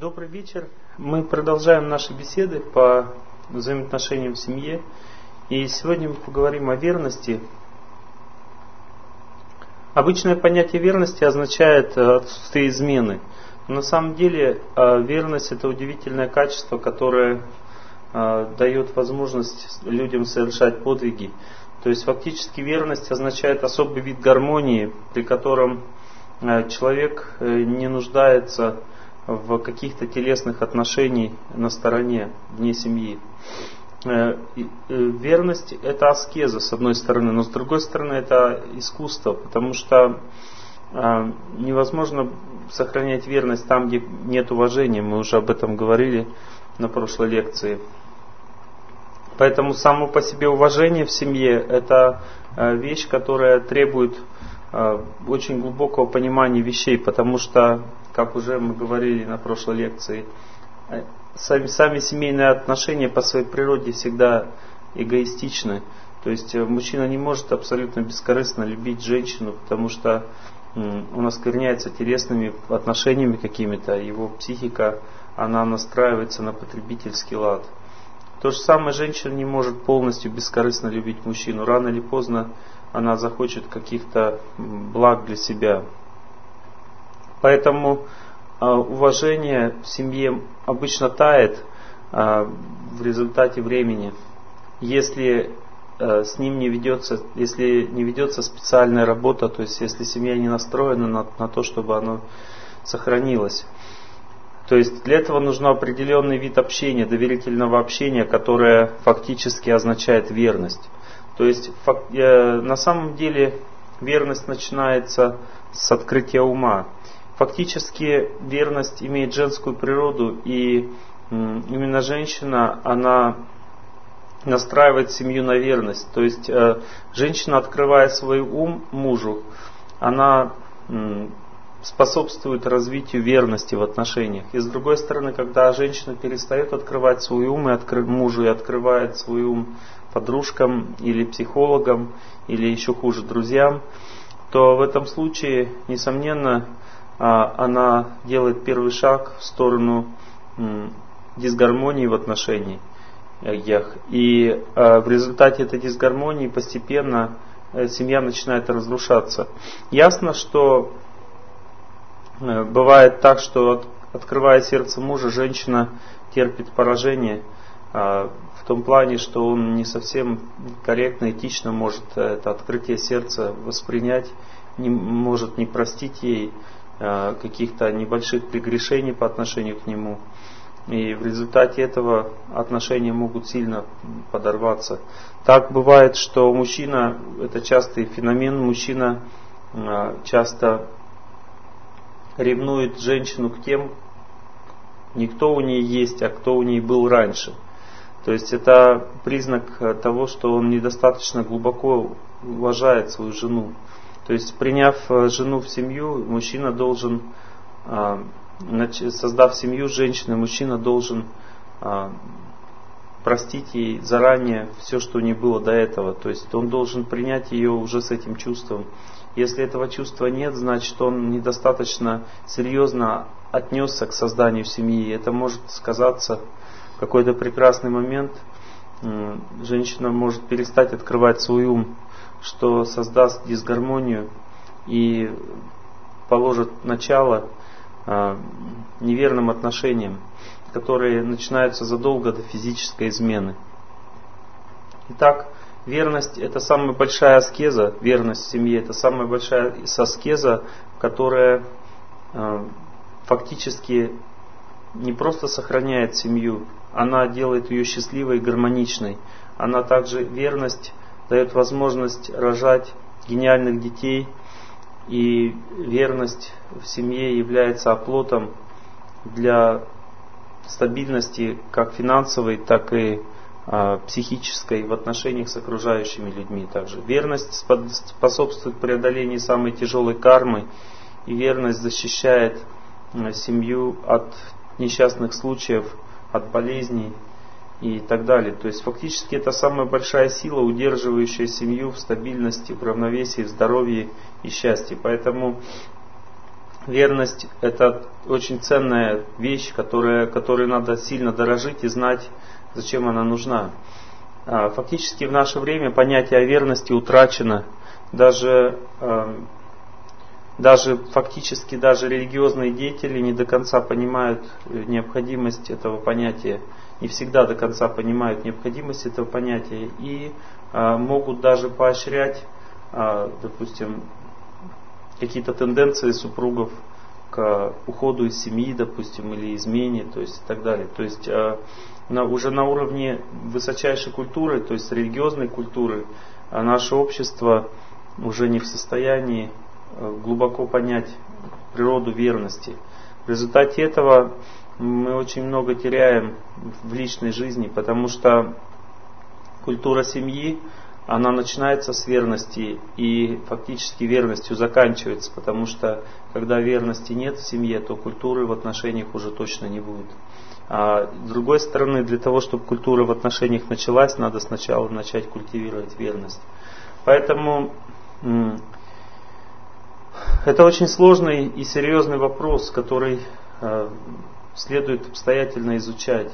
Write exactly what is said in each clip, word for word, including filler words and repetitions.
Добрый вечер. Мы продолжаем наши беседы по взаимоотношениям в семье. И сегодня мы поговорим о верности. Обычное понятие верности означает отсутствие измены. Но на самом деле верность — это удивительное качество, которое дает возможность людям совершать подвиги. То есть фактически верность означает особый вид гармонии, при котором человек не нуждается в каких-то телесных отношениях на стороне, вне семьи. Верность — это аскеза, с одной стороны, но с другой стороны это искусство, потому что невозможно сохранять верность там, где нет уважения. Мы уже об этом говорили на прошлой лекции. Поэтому само по себе уважение в семье — это вещь, которая требует очень глубокого понимания вещей, потому что, как уже мы говорили на прошлой лекции, сами, сами семейные отношения по своей природе всегда эгоистичны. То есть мужчина не может абсолютно бескорыстно любить женщину, потому что он оскверняется телесными отношениями какими-то, его психика, она настраивается на потребительский лад. То же самое женщина не может полностью бескорыстно любить мужчину. Рано или поздно она захочет каких-то благ для себя. Поэтому э, уважение в семье обычно тает э, в результате времени, если э, с ним не ведется, если не ведется специальная работа, то есть если семья не настроена на, на то, чтобы оно сохранилось. То есть для этого нужен определенный вид общения, доверительного общения, которое фактически означает верность. То есть на самом деле верность начинается с открытия ума. Фактически верность имеет женскую природу, и именно женщина, она настраивает семью на верность. То есть женщина, открывая свой ум мужу, она способствует развитию верности в отношениях. И с другой стороны, когда женщина перестает открывать свой ум и откры... мужу и открывает свой ум подружкам или психологам, или еще хуже друзьям, то в этом случае, несомненно, она делает первый шаг в сторону дисгармонии в отношениях. И в результате этой дисгармонии постепенно семья начинает разрушаться. Ясно, что бывает так, что, открывая сердце мужа, женщина терпит поражение в том плане, что он не совсем корректно, этично может это открытие сердца воспринять, не может не простить ей каких-то небольших прегрешений по отношению к нему. И в результате этого отношения могут сильно подорваться. Так бывает, что мужчина, это частый феномен, мужчина часто ревнует женщину к тем, не кто у нее есть, а кто у нее был раньше. То есть это признак того, что он недостаточно глубоко уважает свою жену. То есть, приняв жену в семью, мужчина должен, создав семью с женщиной, мужчина должен простить ей заранее все, что у нее было до этого. То есть он должен принять ее уже с этим чувством. Если этого чувства нет, значит он недостаточно серьезно отнесся к созданию семьи. Это может сказаться в какой-то прекрасный момент. Женщина может перестать открывать свой ум, что создаст дисгармонию и положит начало неверным отношениям, которые начинаются задолго до физической измены. Итак, верность — это самая большая аскеза, верность в семье — это самая большая аскеза, которая э, фактически не просто сохраняет семью, она делает ее счастливой и гармоничной. Она также, верность, дает возможность рожать гениальных детей, и верность в семье является оплотом для стабильности как финансовой, так и психической в отношениях с окружающими людьми также. Верность способствует преодолению самой тяжелой кармы, и верность защищает семью от несчастных случаев, от болезней и так далее. То есть фактически это самая большая сила, удерживающая семью в стабильности, в равновесии, в здоровье и счастье. Поэтому верность – это очень ценная вещь, которая, которой надо сильно дорожить и знать, зачем она нужна. Фактически в наше время понятие о верности утрачено. Даже, даже фактически даже религиозные деятели не до конца понимают необходимость этого понятия, не всегда до конца понимают необходимость этого понятия и могут даже поощрять, допустим, какие-то тенденции супругов к уходу из семьи, допустим, или измене, то есть и так далее. То есть на, уже на уровне высочайшей культуры, то есть религиозной культуры, наше общество уже не в состоянии глубоко понять природу верности. В результате этого мы очень много теряем в личной жизни, потому что культура семьи, она начинается с верности и фактически верностью заканчивается, потому что когда верности нет в семье, то культуры в отношениях уже точно не будет. А с другой стороны, для того, чтобы культура в отношениях началась, надо сначала начать культивировать верность. Поэтому это очень сложный и серьезный вопрос, который следует обстоятельно изучать.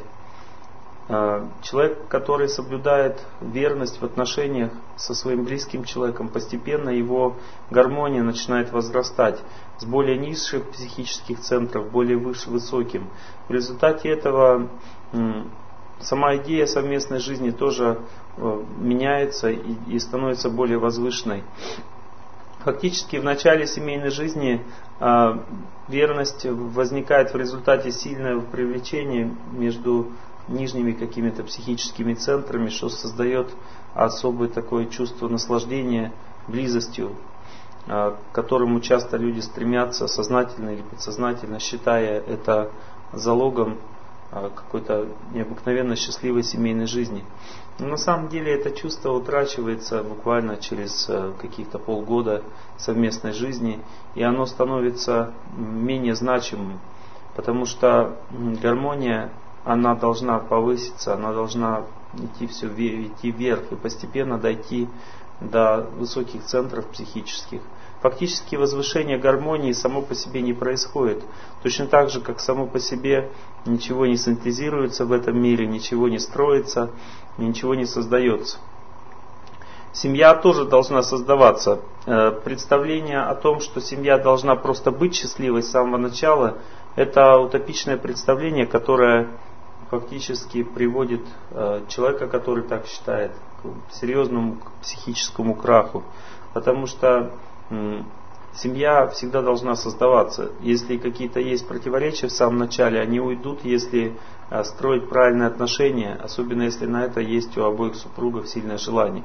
Человек, который соблюдает верность в отношениях со своим близким человеком, постепенно его гармония начинает возрастать с более низших психических центров, более выше, высоким. В результате этого сама идея совместной жизни тоже меняется и становится более возвышенной. Фактически в начале семейной жизни верность возникает в результате сильного привлечения между нижними какими-то психическими центрами, что создает особое такое чувство наслаждения близостью, к которому часто люди стремятся сознательно или подсознательно, считая это залогом какой-то необыкновенно счастливой семейной жизни. Но на самом деле это чувство утрачивается буквально через каких-то полгода совместной жизни, и оно становится менее значимым, потому что гармония, она должна повыситься, она должна идти все идти вверх и постепенно дойти до высоких центров психических. Фактически возвышение гармонии само по себе не происходит. Точно так же, как само по себе ничего не синтезируется в этом мире, ничего не строится, ничего не создается. Семья тоже должна создаваться. Представление о том, что семья должна просто быть счастливой с самого начала, это утопичное представление, которое фактически приводит человека, который так считает, к серьезному психическому краху. Потому что семья всегда должна создаваться. Если какие-то есть противоречия в самом начале, они уйдут, если строить правильные отношения, особенно если на это есть у обоих супругов сильное желание.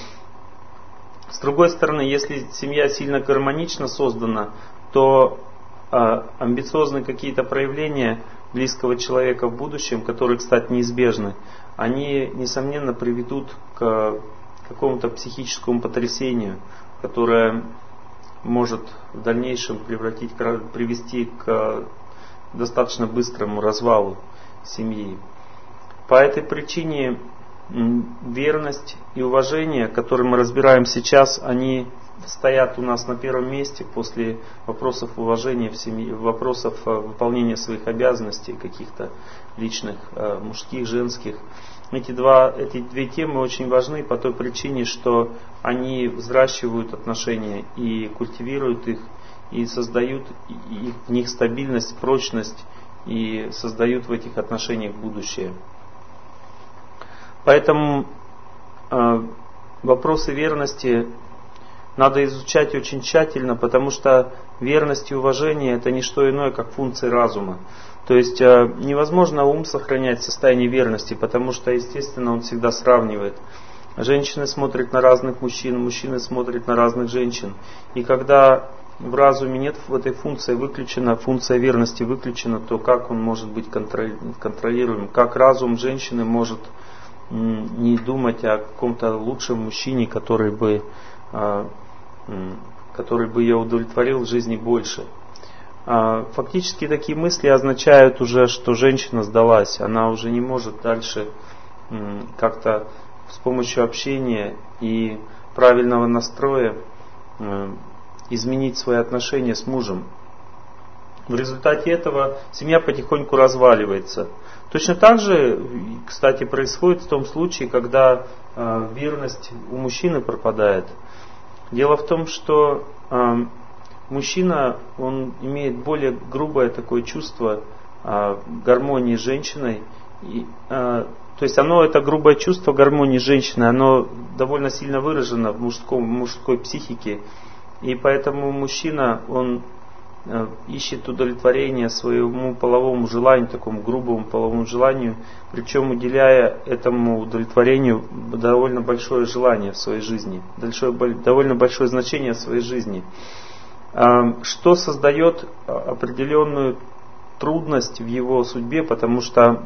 С другой стороны, если семья сильно гармонично создана, то амбициозные какие-то проявления близкого человека в будущем, которые, кстати, неизбежны, они, несомненно, приведут к какому-то психическому потрясению, которое может в дальнейшем превратить, привести к достаточно быстрому развалу семьи. По этой причине верность и уважение, которые мы разбираем сейчас, они стоят у нас на первом месте после вопросов уважения в семье, вопросов выполнения своих обязанностей, каких-то личных, мужских, женских. Эти, два, эти две темы очень важны по той причине, что они взращивают отношения и культивируют их, и создают в них стабильность, прочность, и создают в этих отношениях будущее. Поэтому э, вопросы верности надо изучать очень тщательно, потому что верность и уважение — это не что иное, как функции разума. То есть э, невозможно ум сохранять в состоянии верности, потому что, естественно, он всегда сравнивает. Женщины смотрят на разных мужчин, мужчины смотрят на разных женщин. И когда в разуме нет в этой функции выключена, функция верности выключена, то как он может быть контролируем? Как разум женщины может не думать о каком-то лучшем мужчине, который бы, который бы ее удовлетворил в жизни больше? Фактически такие мысли означают уже, что женщина сдалась. Она уже не может дальше как-то с помощью общения и правильного настроя изменить свои отношения с мужем. В результате этого семья потихоньку разваливается. Точно так же, кстати, происходит в том случае, когда э, верность у мужчины пропадает. Дело в том, что э, мужчина, он имеет более грубое такое чувство э, гармонии с женщиной. И, э, то есть оно, это грубое чувство гармонии с женщиной, оно довольно сильно выражено в мужском, в мужской психике. И поэтому мужчина, он ищет удовлетворение своему половому желанию, такому грубому половому желанию, причем уделяя этому удовлетворению довольно большое желание в своей жизни, довольно большое значение в своей жизни, что создает определенную трудность в его судьбе, потому что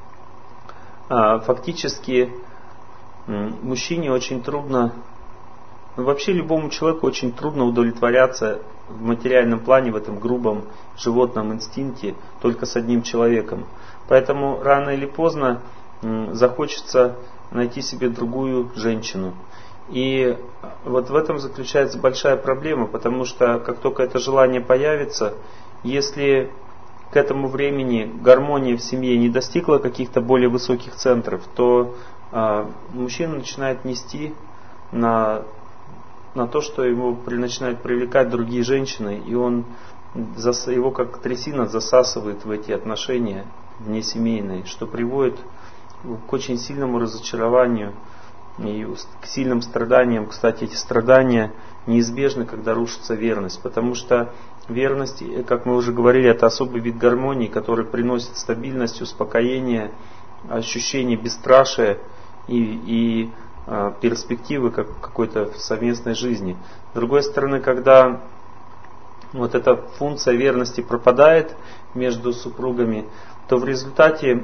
фактически мужчине очень трудно, вообще любому человеку очень трудно удовлетворяться в материальном плане, в этом грубом животном инстинкте, только с одним человеком. Поэтому рано или поздно захочется найти себе другую женщину. И вот в этом заключается большая проблема, потому что как только это желание появится, если к этому времени гармония в семье не достигла каких-то более высоких центров, то а, мужчина начинает нести на на то, что его начинают привлекать другие женщины, и он, его как трясина засасывает в эти отношения внесемейные, что приводит к очень сильному разочарованию и к сильным страданиям. Кстати, эти страдания неизбежны, когда рушится верность, потому что верность, как мы уже говорили, это особый вид гармонии, который приносит стабильность, успокоение, ощущение бесстрашия и, и перспективы как какой-то совместной жизни. С другой стороны, когда вот эта функция верности пропадает между супругами, то в результате,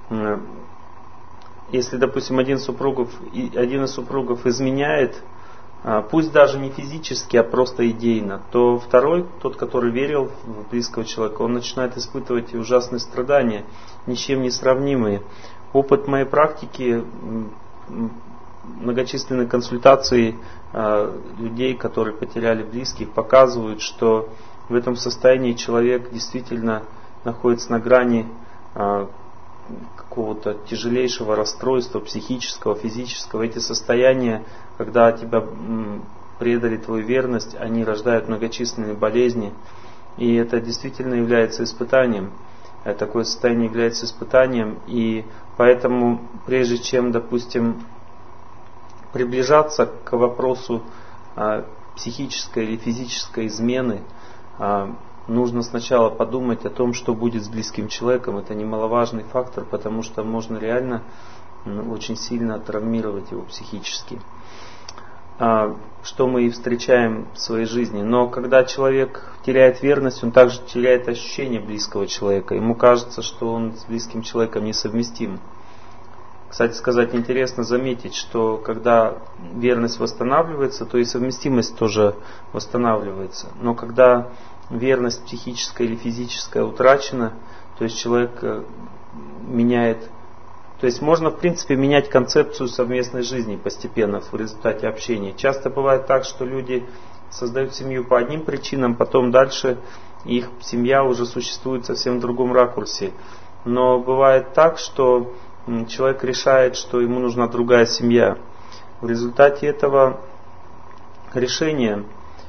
если, допустим, один, супругов, один из супругов изменяет, пусть даже не физически, а просто идейно, то второй, тот, который верил в близкого человека, он начинает испытывать ужасные страдания, ни с чем не сравнимые. Опыт моей практики, многочисленные консультации э, людей, которые потеряли близких, показывают, что в этом состоянии человек действительно находится на грани э, какого-то тяжелейшего расстройства психического, физического. Эти состояния, когда тебя м, предали твою верность, они рождают многочисленные болезни. И это действительно является испытанием. Такое состояние является испытанием. И поэтому, прежде чем, допустим, приближаться к вопросу а, психической или физической измены, а, нужно сначала подумать о том, что будет с близким человеком. Это немаловажный фактор, потому что можно реально ну, очень сильно травмировать его психически. А, что мы и встречаем в своей жизни. Но когда человек теряет верность, он также теряет ощущение близкого человека. Ему кажется, что он с близким человеком несовместим. Кстати сказать, интересно заметить, что когда верность восстанавливается, то и совместимость тоже восстанавливается. Но когда верность психическая или физическая утрачена, то есть человек меняет, то есть можно в принципе менять концепцию совместной жизни постепенно в результате общения. Часто бывает так, что люди создают семью по одним причинам, потом дальше их семья уже существует совсем в другом ракурсе. Но бывает так, что человек решает, что ему нужна другая семья. В результате этого решения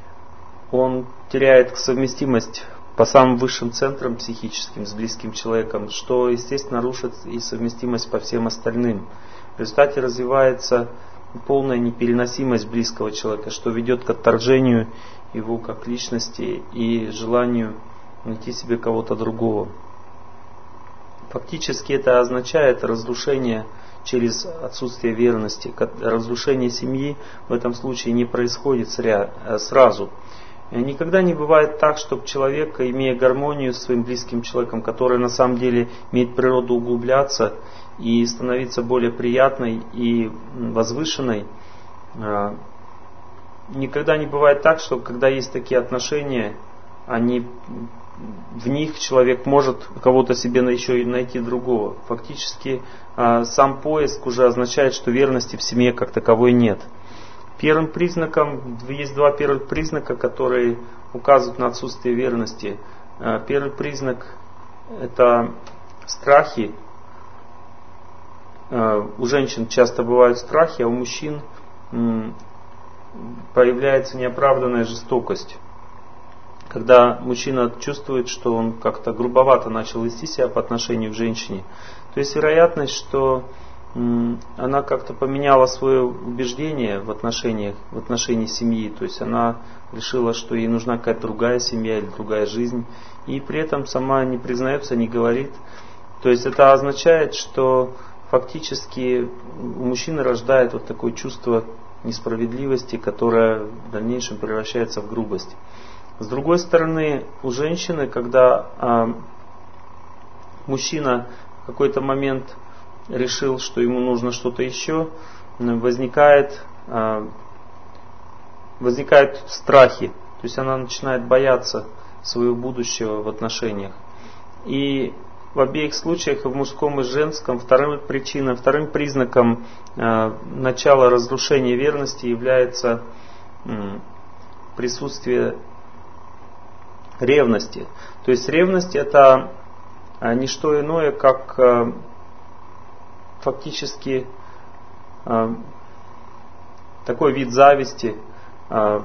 он теряет совместимость по самым высшим центрам психическим с близким человеком, что, естественно, рушит и совместимость по всем остальным. В результате развивается полная непереносимость близкого человека, что ведет к отторжению его как личности и желанию найти себе кого-то другого. Фактически это означает разрушение через отсутствие верности. Разрушение семьи в этом случае не происходит сразу. Никогда не бывает так, чтобы человек, имея гармонию с своим близким человеком, которая на самом деле имеет природу углубляться и становиться более приятной и возвышенной, никогда не бывает так, что когда есть такие отношения, они в них человек может кого-то себе еще и найти другого. Фактически сам поиск уже означает, что верности в семье как таковой нет. Первым признаком, есть два первых признака, которые указывают на отсутствие верности. Первый признак – это страхи. У женщин часто бывают страхи, а у мужчин появляется неоправданная жестокость. Когда мужчина чувствует, что он как-то грубовато начал вести себя по отношению к женщине, то есть вероятность, что она как-то поменяла свое убеждение в отношениях, в отношении семьи, то есть она решила, что ей нужна какая-то другая семья или другая жизнь, и при этом сама не признается, не говорит. То есть это означает, что фактически у мужчины рождает вот такое чувство несправедливости, которое в дальнейшем превращается в грубость. С другой стороны, у женщины, когда а, мужчина в какой-то момент решил, что ему нужно что-то еще, возникает, а, возникают страхи. То есть она начинает бояться своего будущего в отношениях. И в обеих случаях, и в мужском и женском, вторым причиной, вторым признаком э, начала разрушения верности является э, присутствие ревности. То есть ревность это э, не что иное, как э, фактически э, такой вид зависти, э,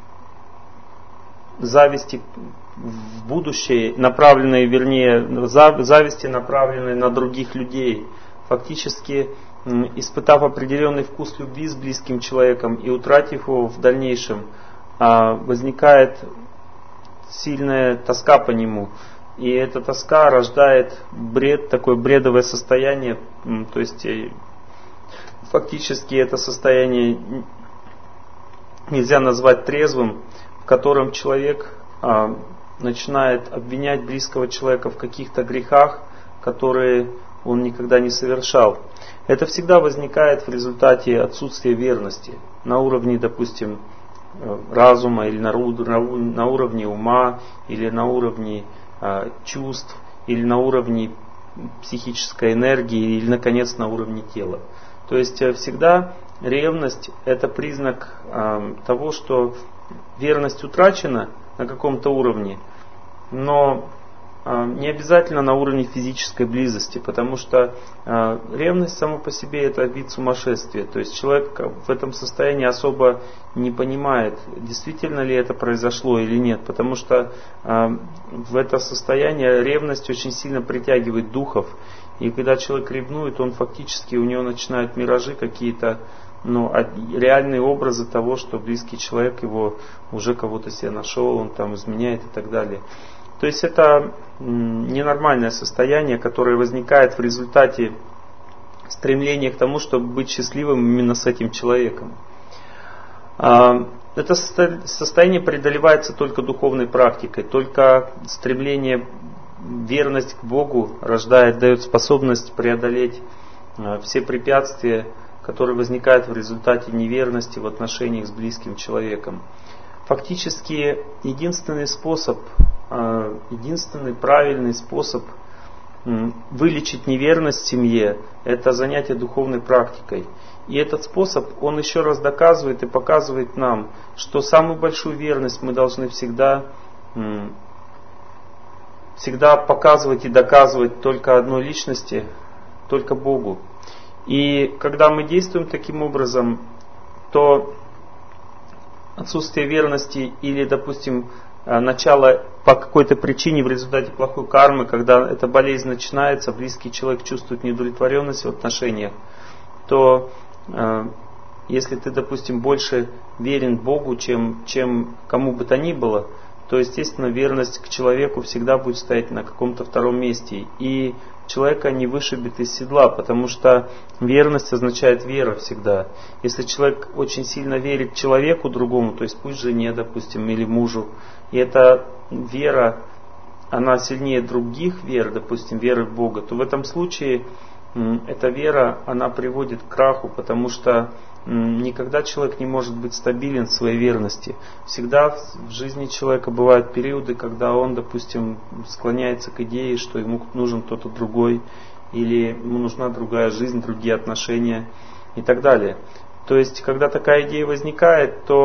зависти в будущее, направленные, вернее, зависти, направленные на других людей. Фактически, испытав определенный вкус любви с близким человеком и утратив его в дальнейшем, возникает сильная тоска по нему. И эта тоска рождает бред, такое бредовое состояние. То есть, фактически это состояние нельзя назвать трезвым, в котором человек начинает обвинять близкого человека в каких-то грехах, которые он никогда не совершал. Это всегда возникает в результате отсутствия верности на уровне, допустим, разума или на уровне ума, или на уровне чувств, или на уровне психической энергии, или, наконец, на уровне тела. То есть всегда ревность – это признак того, что верность утрачена на каком-то уровне, но э, не обязательно на уровне физической близости, потому что э, ревность само по себе это вид сумасшествия. То есть человек в этом состоянии особо не понимает, действительно ли это произошло или нет, потому что э, в это состояние ревность очень сильно притягивает духов, и когда человек ревнует, он фактически, у него начинают миражи какие-то, но реальные образы того, что близкий человек его уже кого-то себе нашел, он там изменяет и так далее. То есть это ненормальное состояние, которое возникает в результате стремления к тому, чтобы быть счастливым именно с этим человеком. Это состояние преодолевается только духовной практикой, только стремление, верность к Богу рождает, дает способность преодолеть все препятствия, которые возникают в результате неверности в отношениях с близким человеком. Фактически единственный способ, единственный правильный способ вылечить неверность в семье – это занятие духовной практикой. И этот способ, он еще раз доказывает и показывает нам, что самую большую верность мы должны всегда, всегда показывать и доказывать только одной личности, только Богу. И когда мы действуем таким образом, то отсутствие верности или, допустим, начало по какой-то причине в результате плохой кармы, когда эта болезнь начинается, близкий человек чувствует неудовлетворенность в отношениях, то если ты, допустим, больше верен Богу, чем, чем кому бы то ни было, то, естественно, верность к человеку всегда будет стоять на каком-то втором месте. И человека не вышибет из седла, потому что верность означает вера всегда. Если человек очень сильно верит человеку другому, то есть пусть жене, допустим, или мужу, и эта вера, она сильнее других вер, допустим, веры в Бога, то в этом случае эта вера, она приводит к краху, потому что никогда человек не может быть стабилен в своей верности. Всегда в жизни человека бывают периоды, когда он, допустим, склоняется к идее, что ему нужен кто-то другой, или ему нужна другая жизнь, другие отношения и так далее. То есть, когда такая идея возникает, то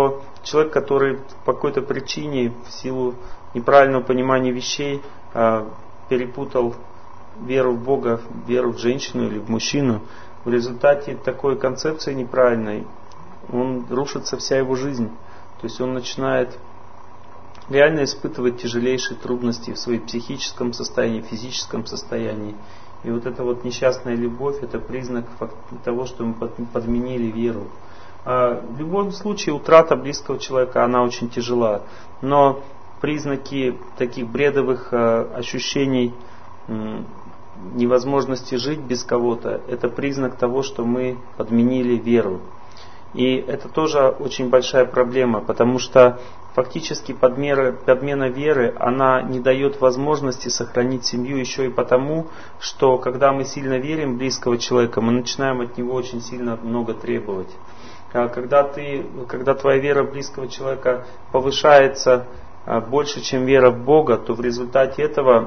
человек, который по какой-то причине, в силу неправильного понимания вещей, перепутал веру в Бога, веру в женщину или в мужчину, в результате такой концепции неправильной, он рушится вся его жизнь. То есть он начинает реально испытывать тяжелейшие трудности в своем психическом состоянии, физическом состоянии. И вот эта вот несчастная любовь, это признак того, что мы подменили веру. В любом случае утрата близкого человека, она очень тяжела. Но признаки таких бредовых ощущений невозможности жить без кого-то, это признак того, что мы подменили веру. И это тоже очень большая проблема, потому что фактически подмера, подмена веры, она не дает возможности сохранить семью еще и потому, что когда мы сильно верим в близкого человека, мы начинаем от него очень сильно много требовать. Когда, ты, когда твоя вера в близкого человека повышается больше, чем вера в Бога, то в результате этого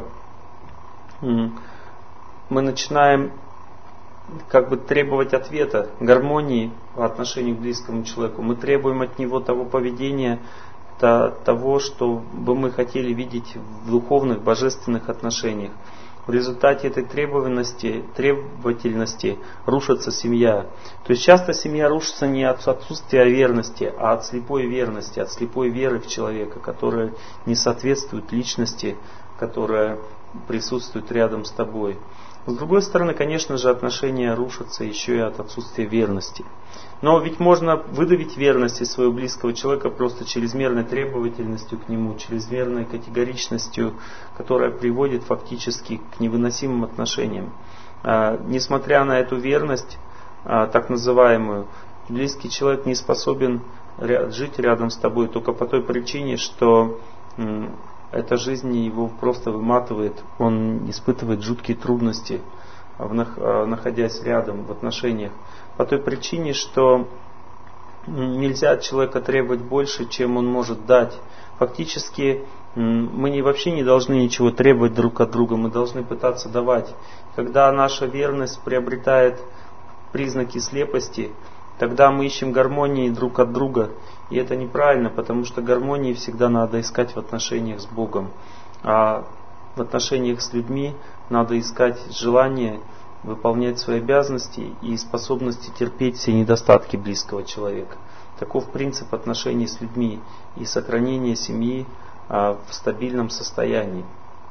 мы начинаем как бы требовать ответа, гармонии в отношении к близкому человеку. Мы требуем от него того поведения, того, что бы мы хотели видеть в духовных, божественных отношениях. В результате этой требовательности, требовательности рушится семья. То есть часто семья рушится не от отсутствия верности, а от слепой верности, от слепой веры в человека, которая не соответствует личности, которая присутствует рядом с тобой. С другой стороны, конечно же, отношения рушатся еще и от отсутствия верности. Но ведь можно выдавить верность из своего близкого человека просто чрезмерной требовательностью к нему, чрезмерной категоричностью, которая приводит фактически к невыносимым отношениям. А, несмотря на эту верность, а, так называемую, близкий человек не способен ря- жить рядом с тобой только по той причине, что м, эта жизнь его просто выматывает, он испытывает жуткие трудности, находясь рядом в отношениях. По той причине, что нельзя от человека требовать больше, чем он может дать. Фактически мы не, вообще не должны ничего требовать друг от друга, мы должны пытаться давать. Когда наша верность приобретает признаки слепости, тогда мы ищем гармонии друг от друга. И это неправильно, потому что гармонии всегда надо искать в отношениях с Богом. А в отношениях с людьми надо искать желание выполнять свои обязанности и способности терпеть все недостатки близкого человека. Таков принцип отношений с людьми и сохранения семьи а, в стабильном состоянии.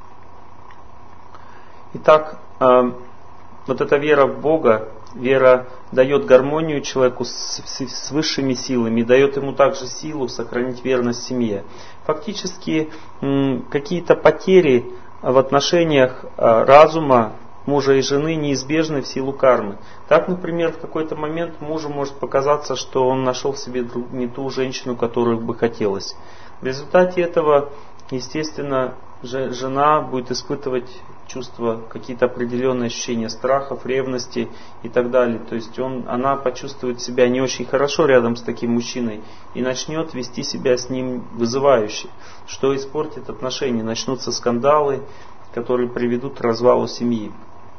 Итак, а, вот эта вера в Бога, вера дает гармонию человеку с, с, с высшими силами, дает ему также силу сохранить верность семье. Фактически м, какие-то потери в отношениях а, разума мужа и жены неизбежны в силу кармы. Так, например, в какой-то момент мужу может показаться, что он нашел в себе не ту женщину, которую бы хотелось. В результате этого, естественно, жена будет испытывать чувства, какие-то определенные ощущения страхов, ревности и так далее. То есть он, она почувствует себя не очень хорошо рядом с таким мужчиной и начнет вести себя с ним вызывающе, что испортит отношения. Начнутся скандалы, которые приведут к развалу семьи.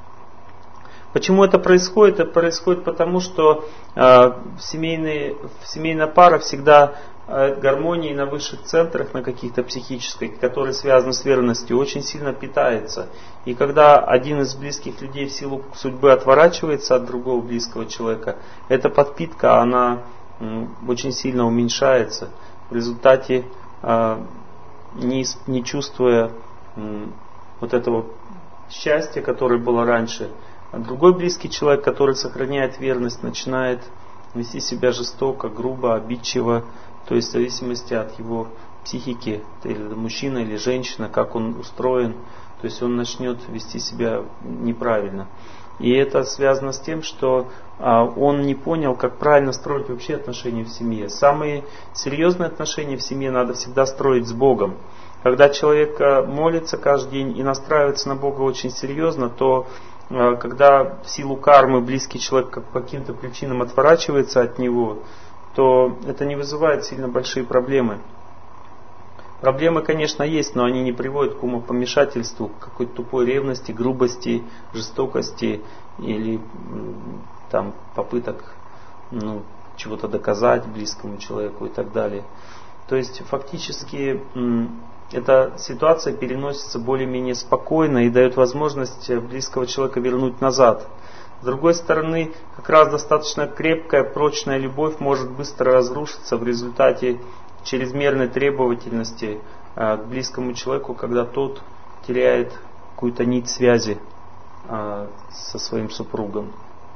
Почему это происходит? Это происходит потому, что э, семейные, семейная пара всегда э, гармонии на высших центрах, на каких-то психических, которые связаны с верностью, очень сильно питается. И когда один из близких людей в силу судьбы отворачивается от другого близкого человека, эта подпитка, она э, очень сильно уменьшается. В результате, э, не, не чувствуя э, вот этого счастья, которое было раньше, а другой близкий человек, который сохраняет верность, начинает вести себя жестоко, грубо, обидчиво, то есть в зависимости от его психики, или мужчина или женщина, как он устроен, то есть он начнет вести себя неправильно. И это связано с тем, что а, он не понял, как правильно строить вообще отношения в семье. Самые серьезные отношения в семье надо всегда строить с Богом. Когда человек молится каждый день и настраивается на Бога очень серьезно, то когда в силу кармы близкий человек по каким-то причинам отворачивается от него, то это не вызывает сильно большие проблемы. Проблемы, конечно, есть, но они не приводят к умопомешательству, к какой-то тупой ревности, грубости, жестокости или там, попыток ну, чего-то доказать близкому человеку и так далее. То есть фактически эта ситуация переносится более-менее спокойно и дает возможность близкого человека вернуть назад. С другой стороны, как раз достаточно крепкая, прочная любовь может быстро разрушиться в результате чрезмерной требовательности к близкому человеку, когда тот теряет какую-то нить связи со своим супругом.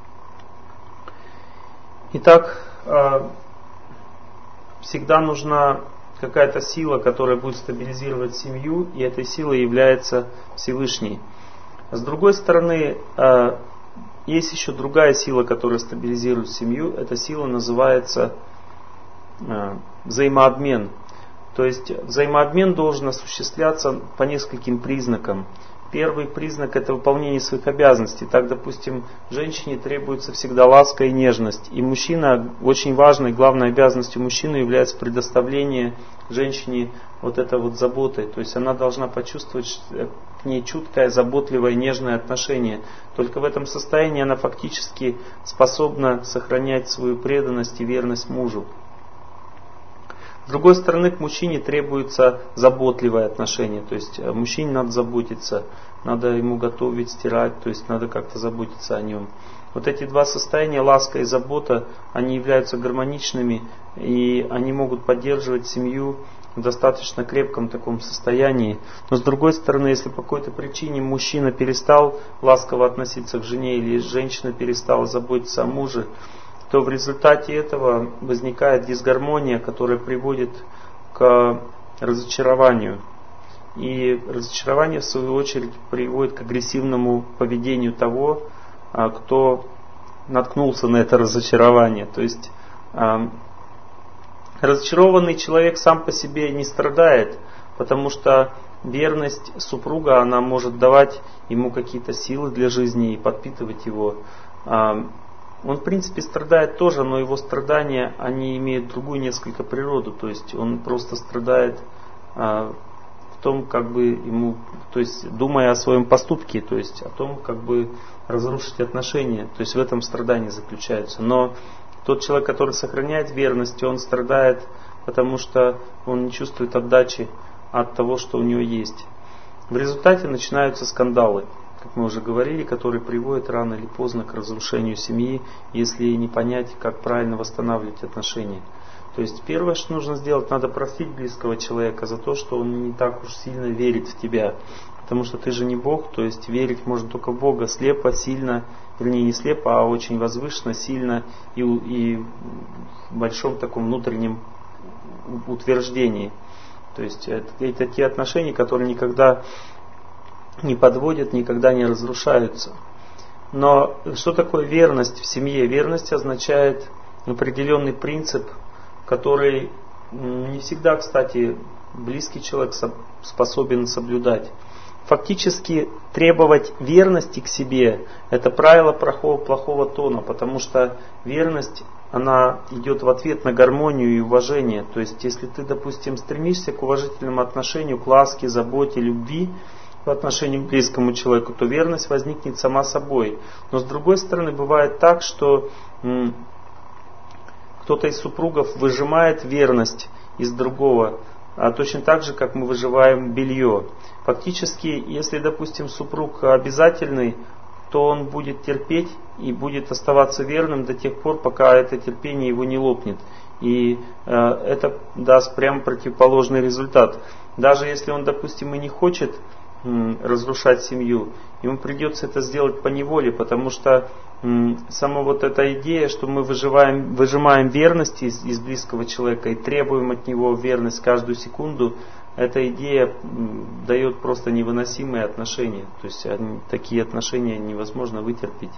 Итак, всегда нужна какая-то сила, которая будет стабилизировать семью, и этой силой является Всевышний. С другой стороны, есть еще другая сила, которая стабилизирует семью. Эта сила называется взаимообмен. То есть взаимообмен должен осуществляться по нескольким признакам. Первый признак – это выполнение своих обязанностей. Так, допустим, женщине требуется всегда ласка и нежность. И мужчина, очень важной, главной обязанностью мужчины является предоставление женщине вот этой вот заботы. То есть она должна почувствовать к ней чуткое, заботливое, нежное отношение. Только в этом состоянии она фактически способна сохранять свою преданность и верность мужу. С другой стороны, к мужчине требуется заботливое отношение. То есть мужчине надо заботиться, надо ему готовить, стирать, то есть надо как-то заботиться о нем. Вот эти два состояния, ласка и забота, они являются гармоничными, и они могут поддерживать семью в достаточно крепком таком состоянии. Но с другой стороны, если по какой-то причине мужчина перестал ласково относиться к жене, или женщина перестала заботиться о муже, то в результате этого возникает дисгармония, которая приводит к разочарованию. И разочарование, в свою очередь, приводит к агрессивному поведению того, кто наткнулся на это разочарование. То есть разочарованный человек сам по себе не страдает, потому что верность супруга, она может давать ему какие-то силы для жизни и подпитывать его. Он, в принципе, страдает тоже, но его страдания, они имеют другую несколько природу. То есть он просто страдает а, в том, как бы ему, то есть думая о своем поступке, то есть о том, как бы разрушить отношения. То есть в этом страдании заключается. Но тот человек, который сохраняет верность, он страдает, потому что он не чувствует отдачи от того, что у него есть. В результате начинаются скандалы, как мы уже говорили, которые приводят рано или поздно к разрушению семьи, если не понять, как правильно восстанавливать отношения. То есть первое, что нужно сделать, надо простить близкого человека за то, что он не так уж сильно верит в тебя. Потому что ты же не Бог, то есть верить можно только в Бога слепо, сильно, вернее не слепо, а очень возвышенно, сильно и, и в большом таком внутреннем утверждении. То есть это, это те отношения, которые никогда не подводят, никогда не разрушаются. Но что такое верность в семье? Верность означает определенный принцип, который не всегда, кстати, близкий человек способен соблюдать. Фактически требовать верности к себе – это правило плохого, плохого тона, потому что верность, она идет в ответ на гармонию и уважение. То есть, если ты, допустим, стремишься к уважительному отношению, к ласке, заботе, любви по отношению к близкому человеку, то верность возникнет сама собой. Но с другой стороны, бывает так, что м, кто-то из супругов выжимает верность из другого, а точно так же, как мы выживаем белье. Фактически, если, допустим, супруг обязательный, то он будет терпеть и будет оставаться верным до тех пор, пока это терпение его не лопнет. И э, это даст прямо противоположный результат. Даже если он, допустим, и не хочет м, разрушать семью, ему придется это сделать по неволе, потому что м, сама вот эта идея, что мы выживаем, выжимаем верность из, из близкого человека и требуем от него верность каждую секунду, эта идея м, дает просто невыносимые отношения. То есть они, такие отношения невозможно вытерпеть.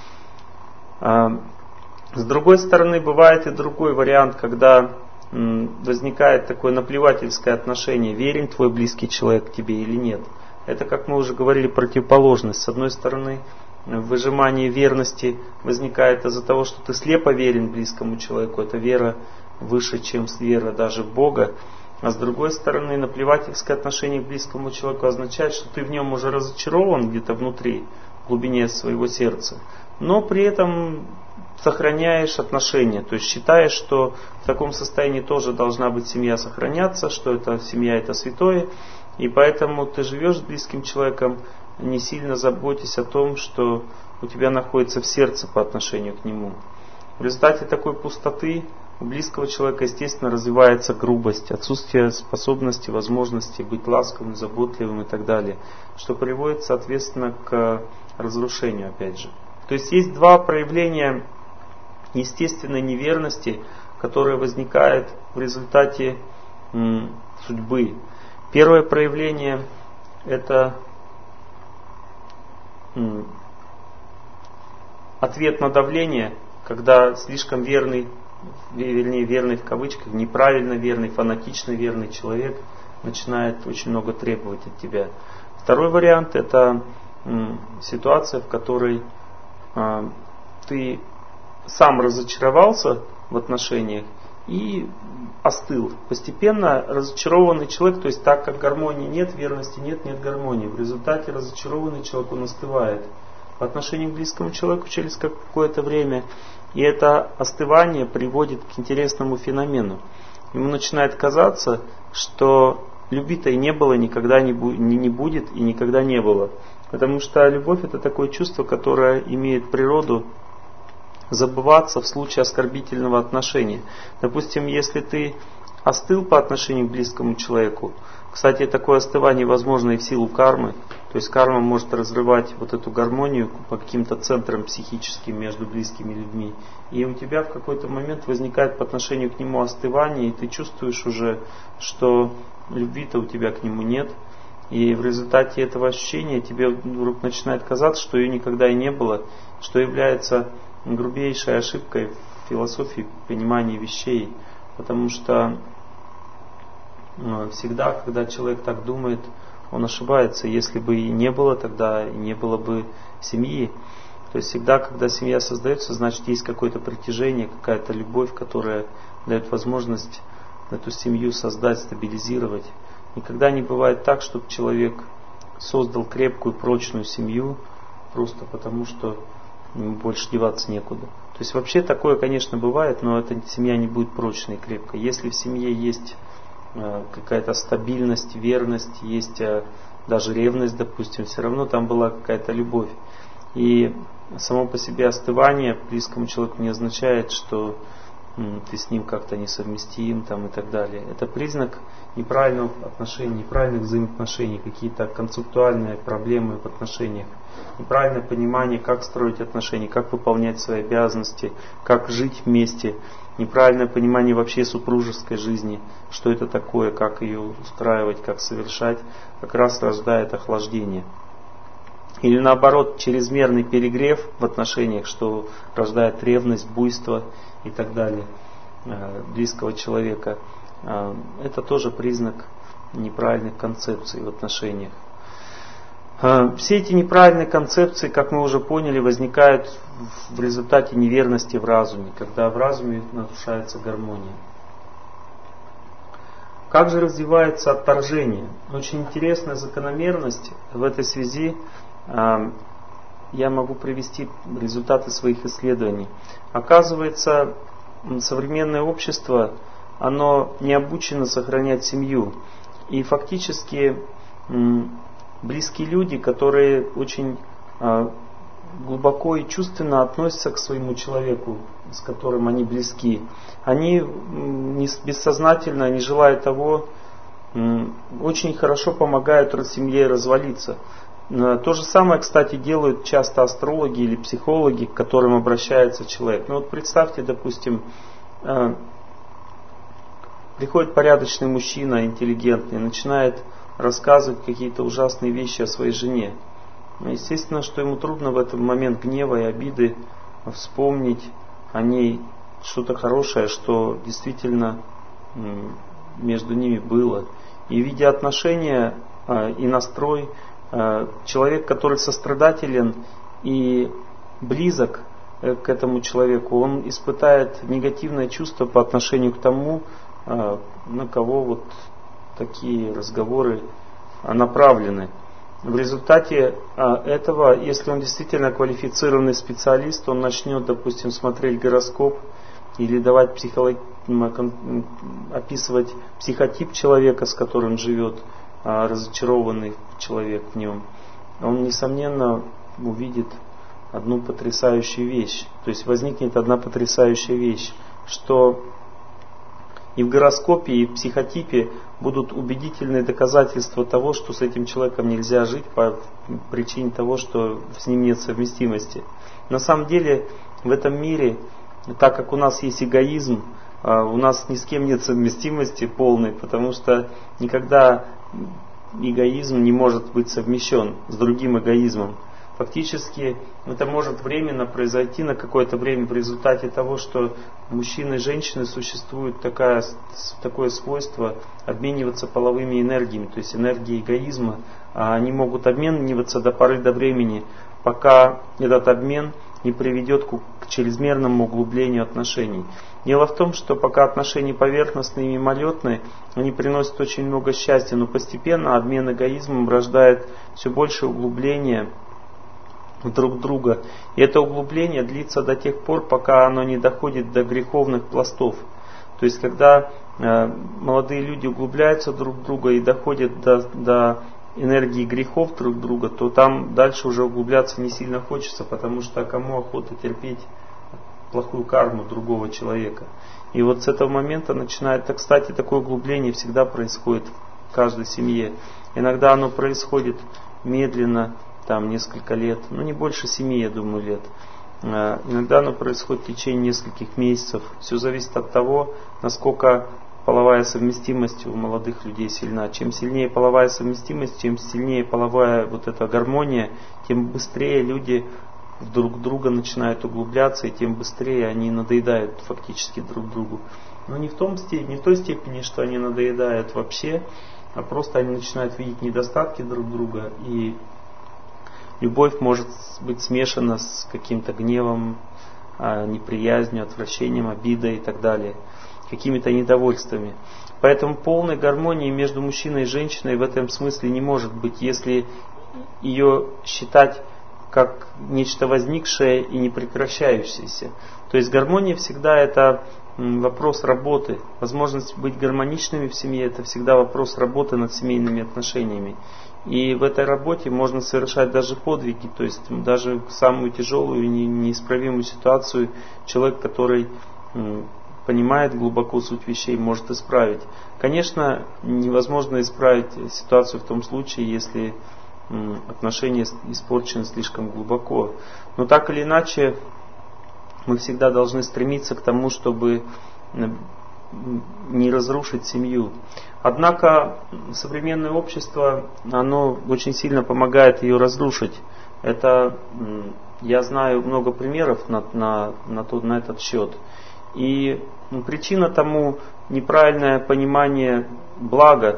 А, с другой стороны, бывает и другой вариант, когда м, возникает такое наплевательское отношение, верен твой близкий человек тебе или нет. Это, как мы уже говорили, противоположность. С одной стороны, выжимание верности возникает из-за того, что ты слепо верен близкому человеку. Это вера выше, чем вера даже в Бога. А с другой стороны, наплевательское отношение к близкому человеку означает, что ты в нем уже разочарован где-то внутри, в глубине своего сердца. Но при этом сохраняешь отношения. То есть считаешь, что в таком состоянии тоже должна быть семья сохраняться, что это семья это святое. И поэтому ты живешь с близким человеком, не сильно заботясь о том, что у тебя находится в сердце по отношению к нему. В результате такой пустоты у близкого человека, естественно, развивается грубость, отсутствие способности, возможности быть ласковым, заботливым и так далее, что приводит, соответственно, к разрушению, опять же. То есть есть два проявления естественной неверности, которые возникают в результате м, судьбы. Первое проявление – это м, ответ на давление, когда слишком верный, вернее верный в кавычках, неправильно верный, фанатично верный человек начинает очень много требовать от тебя. Второй вариант – это м, ситуация, в которой а, ты сам разочаровался в отношениях и остыл. Постепенно разочарованный человек, то есть так как гармонии нет, верности нет, нет гармонии. В результате разочарованный человек, он остывает по отношению к близкому человеку через какое-то время. И это остывание приводит к интересному феномену. Ему начинает казаться, что любви-то и не было, никогда не, бу- не будет и никогда не было. Потому что любовь это такое чувство, которое имеет природу забываться в случае оскорбительного отношения. Допустим, если ты остыл по отношению к близкому человеку, кстати, такое остывание возможно и в силу кармы, то есть карма может разрывать вот эту гармонию по каким-то центрам психическим между близкими людьми, и у тебя в какой-то момент возникает по отношению к нему остывание, и ты чувствуешь уже, что любви-то у тебя к нему нет, и в результате этого ощущения тебе вдруг начинает казаться, что ее никогда и не было, что является грубейшей ошибкой в философии понимания вещей, потому что всегда, когда человек так думает, он ошибается. Если бы и не было, тогда и не было бы семьи. То есть всегда, когда семья создается, значит есть какое-то притяжение, какая-то любовь, которая дает возможность эту семью создать, стабилизировать. Никогда не бывает так, чтобы человек создал крепкую, прочную семью просто потому, что ему больше деваться некуда. То есть вообще такое, конечно, бывает, но эта семья не будет прочной и крепкой. Если в семье есть какая-то стабильность, верность, есть даже ревность, допустим, все равно там была какая-то любовь. И само по себе остывание близкому человеку не означает, что м, ты с ним как-то несовместим там, и так далее. Это признак неправильных отношений, неправильных взаимоотношений, какие-то концептуальные проблемы в отношениях, неправильное понимание, как строить отношения, как выполнять свои обязанности, как жить вместе, неправильное понимание вообще супружеской жизни, что это такое, как ее устраивать, как совершать, как раз рождает охлаждение. Или наоборот, чрезмерный перегрев в отношениях, что рождает ревность, буйство и так далее близкого человека. Это тоже признак неправильных концепций в отношениях. Все эти неправильные концепции, как мы уже поняли, возникают в результате неверности в разуме, когда в разуме нарушается гармония. Как же развивается отторжение? Очень интересная закономерность в этой связи. Я могу привести результаты своих исследований. Оказывается, современное общество, оно не обучено сохранять семью. И фактически близкие люди, которые очень глубоко и чувственно относятся к своему человеку, с которым они близки, они бессознательно, не желая того, очень хорошо помогают семье развалиться. То же самое, кстати, делают часто астрологи или психологи, к которым обращается человек. Ну вот представьте, допустим, приходит порядочный мужчина, интеллигентный, начинает рассказывать какие-то ужасные вещи о своей жене. Естественно, что ему трудно в этот момент гнева и обиды вспомнить о ней что-то хорошее, что действительно между ними было. И видя отношения и настрой, человек, который сострадателен и близок к этому человеку, он испытает негативное чувство по отношению к тому, на кого вот такие разговоры направлены. в результате этого, если он действительно квалифицированный специалист, он начнет, допустим, смотреть гороскоп или давать психолог... описывать психотип человека, с которым живет разочарованный человек в нем. Он, несомненно, увидит одну потрясающую вещь. То есть возникнет одна потрясающая вещь, что и в гороскопе, и в психотипе будут убедительные доказательства того, что с этим человеком нельзя жить по причине того, что с ним нет совместимости. На самом деле в этом мире, так как у нас есть эгоизм, у нас ни с кем нет совместимости полной, потому что никогда эгоизм не может быть совмещен с другим эгоизмом. Фактически это может временно произойти на какое-то время в результате того, что мужчины и женщины существует такая, такое свойство обмениваться половыми энергиями, то есть энергией эгоизма. А они могут обмениваться до поры до времени, пока этот обмен не приведет к чрезмерному углублению отношений. Дело в том, что пока отношения поверхностные и мимолетные, они приносят очень много счастья, но постепенно обмен эгоизмом рождает все больше углубления друг друга. И это углубление длится до тех пор, пока оно не доходит до греховных пластов. То есть, когда э, молодые люди углубляются друг в друга и доходят до, до энергии грехов друг друга, то там дальше уже углубляться не сильно хочется, потому что кому охота терпеть плохую карму другого человека. И вот с этого момента начинает, так, кстати, такое углубление всегда происходит в каждой семье. Иногда оно происходит медленно, там несколько лет, ну не больше семи, я думаю, лет. Иногда оно происходит в течение нескольких месяцев. Все зависит от того, насколько половая совместимость у молодых людей сильна. Чем сильнее половая совместимость, чем сильнее половая вот эта гармония, тем быстрее люди друг друга начинают углубляться, и тем быстрее они надоедают фактически друг другу. Но не в, том степени, не в той степени, что они надоедают вообще, а просто они начинают видеть недостатки друг друга, и любовь может быть смешана с каким-то гневом, неприязнью, отвращением, обидой и так далее, какими-то недовольствами. Поэтому полной гармонии между мужчиной и женщиной в этом смысле не может быть, если ее считать как нечто возникшее и непрекращающееся. То есть гармония всегда это вопрос работы. Возможность быть гармоничными в семье — это всегда вопрос работы над семейными отношениями. И в этой работе можно совершать даже подвиги, то есть даже самую тяжелую и неисправимую ситуацию человек, который понимает глубоко суть вещей, может исправить. Конечно, невозможно исправить ситуацию в том случае, если отношения испорчены слишком глубоко. Но так или иначе, мы всегда должны стремиться к тому, чтобы не разрушить семью. Однако современное общество, оно очень сильно помогает ее разрушить. Это, я знаю много примеров на, на, на, тот, на этот счет. И причина тому неправильное понимание блага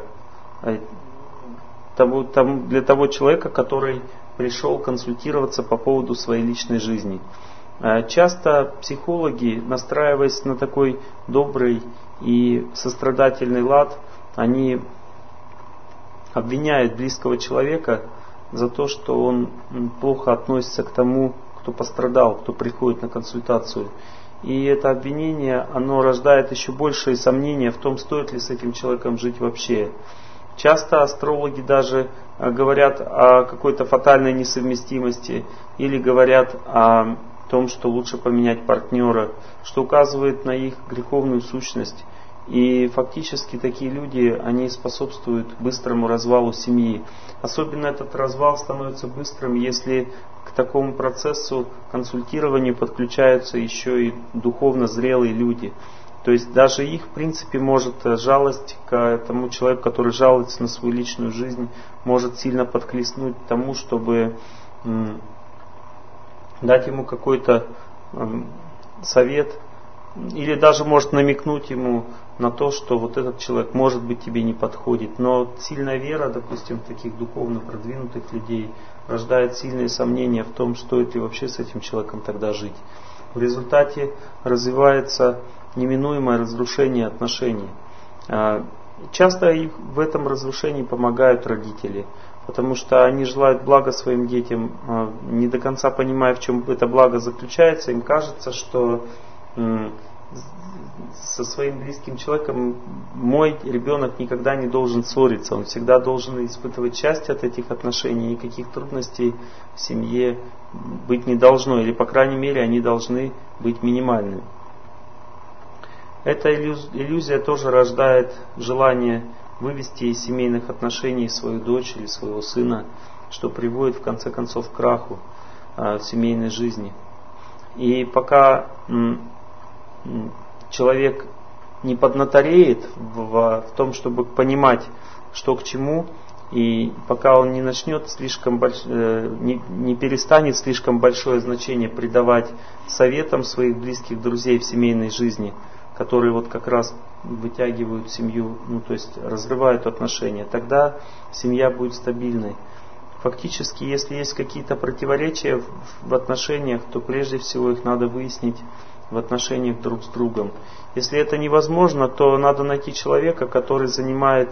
для того человека, который пришел консультироваться по поводу своей личной жизни. Часто психологи, настраиваясь на такой добрый и сострадательный лад, они обвиняют близкого человека за то, что он плохо относится к тому, кто пострадал, кто приходит на консультацию. И это обвинение, оно рождает еще большие сомнения в том, стоит ли с этим человеком жить вообще. Часто астрологи даже говорят о какой-то фатальной несовместимости или говорят о том, что лучше поменять партнера, что указывает на их греховную сущность. И фактически такие люди, они способствуют быстрому развалу семьи. Особенно этот развал становится быстрым, если к такому процессу консультирования подключаются еще и духовно зрелые люди. То есть даже их, в принципе, может жалость к тому человеку, который жалуется на свою личную жизнь, может сильно подхлестнуть тому, чтобы м, дать ему какой-то м, совет, или даже может намекнуть ему на то, что вот этот человек, может быть, тебе не подходит. Но сильная вера, допустим, таких духовно продвинутых людей рождает сильные сомнения в том, стоит ли вообще с этим человеком тогда жить. В результате развивается неминуемое разрушение отношений. Часто в этом разрушении помогают родители. потому что они желают блага своим детям, не до конца понимая, в чем это благо заключается. Им кажется, что со своим близким человеком мой ребенок никогда не должен ссориться, он всегда должен испытывать счастье от этих отношений, никаких трудностей в семье быть не должно, или по крайней мере они должны быть минимальными. Эта иллюзия тоже рождает желание вывести из семейных отношений свою дочь или своего сына, что приводит в конце концов к краху в семейной жизни. И пока человек не поднатореет в, в том, чтобы понимать, что к чему, и пока он не начнет слишком больш... не, не перестанет слишком большое значение придавать советам своих близких друзей в семейной жизни, которые вот как раз вытягивают семью, ну то есть разрывают отношения, тогда семья будет стабильной. Фактически, если есть какие-то противоречия в, в отношениях, то прежде всего их надо выяснить в отношениях друг с другом. Если это невозможно, то надо найти человека, который занимает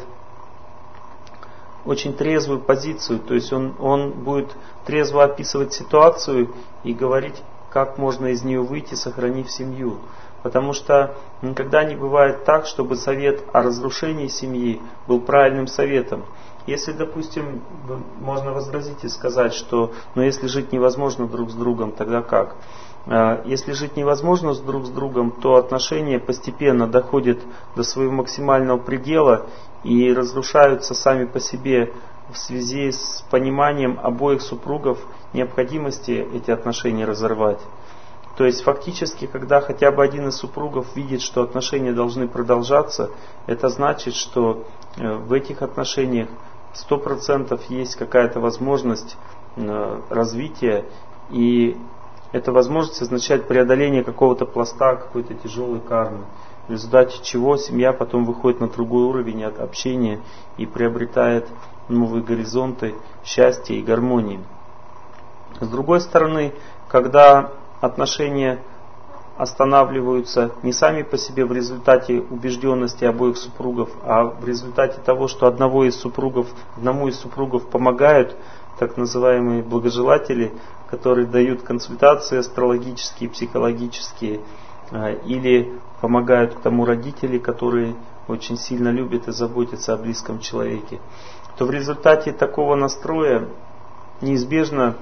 очень трезвую позицию, то есть он, он будет трезво описывать ситуацию и говорить, как можно из нее выйти, сохранив семью. Потому что никогда не бывает так, чтобы совет о разрушении семьи был правильным советом. Если, допустим, можно возразить и сказать, что ну, если жить невозможно друг с другом, тогда как? Если жить невозможно друг с другом, то отношения постепенно доходят до своего максимального предела и разрушаются сами по себе в связи с пониманием обоих супругов необходимости эти отношения разорвать. То есть фактически, когда хотя бы один из супругов видит, что отношения должны продолжаться, это значит, что в этих отношениях сто процентов есть какая-то возможность развития, и эта возможность означает преодоление какого-то пласта, какой-то тяжелой кармы, в результате чего семья потом выходит на другой уровень общения и приобретает новые горизонты счастья и гармонии. С другой стороны, когда отношения останавливаются не сами по себе в результате убежденности обоих супругов, а в результате того, что одного из супругов, одному из супругов помогают так называемые благожелатели, которые дают консультации астрологические, психологические, или помогают к тому родители, которые очень сильно любят и заботятся о близком человеке, то в результате такого настроя неизбежно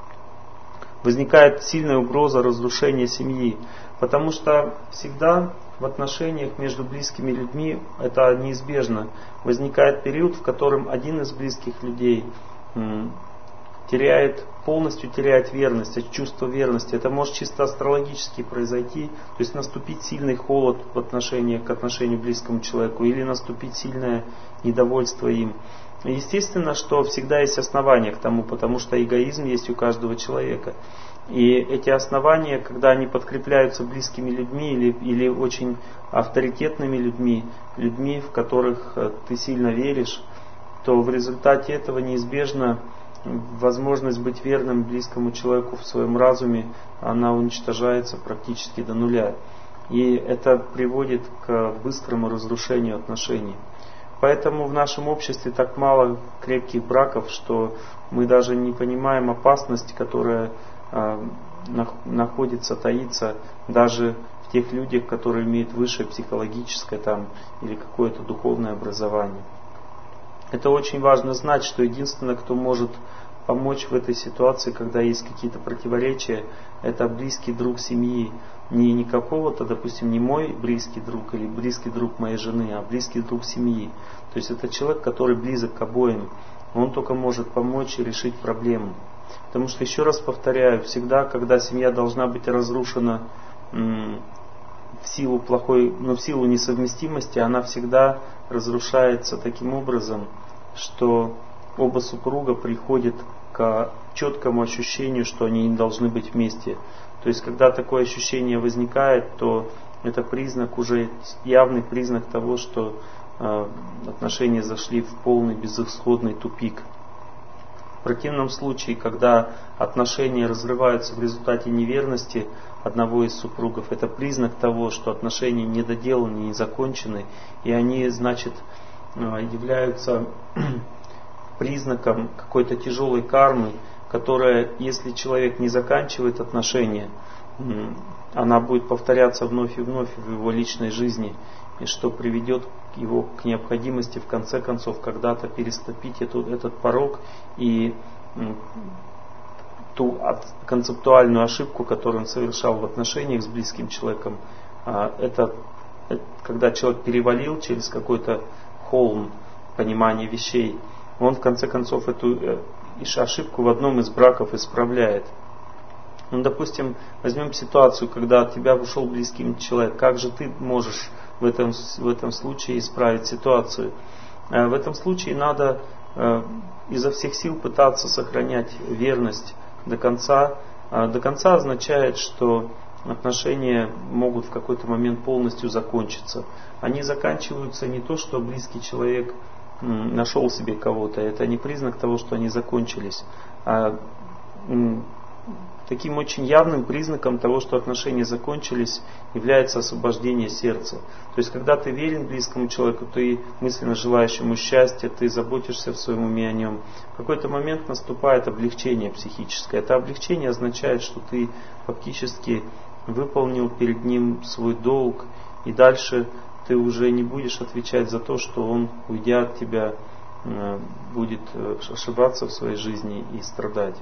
возникает сильная угроза разрушения семьи. Потому что всегда в отношениях между близкими людьми, это неизбежно, возникает период, в котором один из близких людей теряет, полностью теряет верность, чувство верности. Это может чисто астрологически произойти, то есть наступить сильный холод в отношениях к отношению к близкому человеку или наступить сильное недовольство им. Естественно, что всегда есть основания к тому, потому что эгоизм есть у каждого человека. И эти основания, когда они подкрепляются близкими людьми или, или очень авторитетными людьми, людьми, в которых ты сильно веришь, то в результате этого неизбежно возможность быть верным близкому человеку в своем разуме, она уничтожается практически до нуля. И это приводит к быстрому разрушению отношений. Поэтому в нашем обществе так мало крепких браков, что мы даже не понимаем опасность, которая э, находится, таится даже в тех людях, которые имеют высшее психологическое там, или какое-то духовное образование. Это очень важно знать, что единственное, кто может помочь в этой ситуации, когда есть какие-то противоречия, это близкий друг семьи. Не, не какого-то, допустим, не мой близкий друг или близкий друг моей жены, а близкий друг семьи. То есть это человек, который близок к обоим. Он только может помочь и решить проблему. Потому что, еще раз повторяю, всегда, когда семья должна быть разрушена м- в силу плохой, но в силу несовместимости, она всегда разрушается таким образом, что оба супруга приходят к четкому ощущению, что они не должны быть вместе. То есть, когда такое ощущение возникает, то это признак, уже явный признак того, что э, отношения зашли в полный безысходный тупик. В противном случае, когда отношения разрываются в результате неверности одного из супругов, это признак того, что отношения недоделаны, не закончены, и они, значит, являются признаком какой-то тяжелой кармы, которая, если человек не заканчивает отношения, она будет повторяться вновь и вновь в его личной жизни, и что приведет его к необходимости в конце концов когда-то переступить эту, этот порог и ту концептуальную ошибку, которую он совершал в отношениях с близким человеком. Это когда человек перевалил через какой-то холм понимания вещей, он в конце концов эту ошибку в одном из браков исправляет. Ну, допустим, возьмем ситуацию, когда от тебя ушел близкий человек. Как же ты можешь в этом, в этом случае исправить ситуацию? В этом случае надо изо всех сил пытаться сохранять верность до конца. До конца означает, что отношения могут в какой-то момент полностью закончиться. Они заканчиваются не то, что близкий человек нашел себе кого-то. Это не признак того, что они закончились. А таким очень явным признаком того, что отношения закончились, является освобождение сердца. То есть, когда ты верен близкому человеку, ты мысленно желаешь ему счастья, ты заботишься в своем уме о нем. В какой-то момент наступает облегчение психическое. Это облегчение означает, что ты фактически выполнил перед ним свой долг, и дальше ты уже не будешь отвечать за то, что он, уйдя от тебя, будет ошибаться в своей жизни и страдать.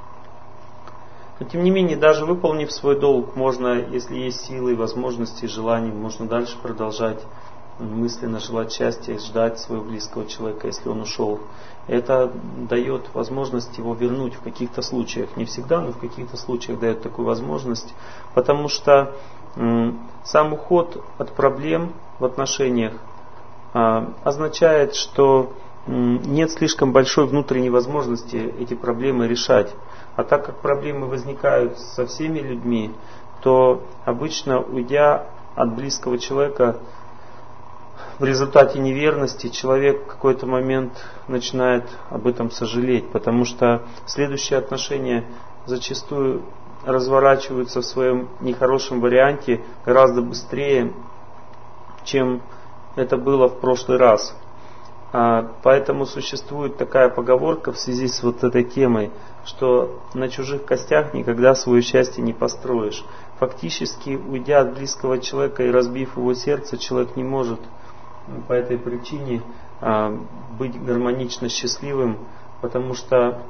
Но тем не менее, даже выполнив свой долг, можно, если есть силы, возможности, желания, можно дальше продолжать мысленно желать счастья и ждать своего близкого человека, если он ушел. Это дает возможность его вернуть в каких-то случаях. Не всегда, но в каких-то случаях дает такую возможность. Потому что м, сам уход от проблем в отношениях а, означает, что м, нет слишком большой внутренней возможности эти проблемы решать. А так как проблемы возникают со всеми людьми, то обычно, уйдя от близкого человека, в результате неверности человек в какой-то момент начинает об этом сожалеть, потому что следующие отношения зачастую разворачиваются в своем нехорошем варианте гораздо быстрее, чем это было в прошлый раз. А поэтому существует такая поговорка в связи с вот этой темой, что на чужих костях никогда свое счастье не построишь. Фактически, уйдя от близкого человека и разбив его сердце, человек не может по этой причине а, быть гармонично счастливым, потому что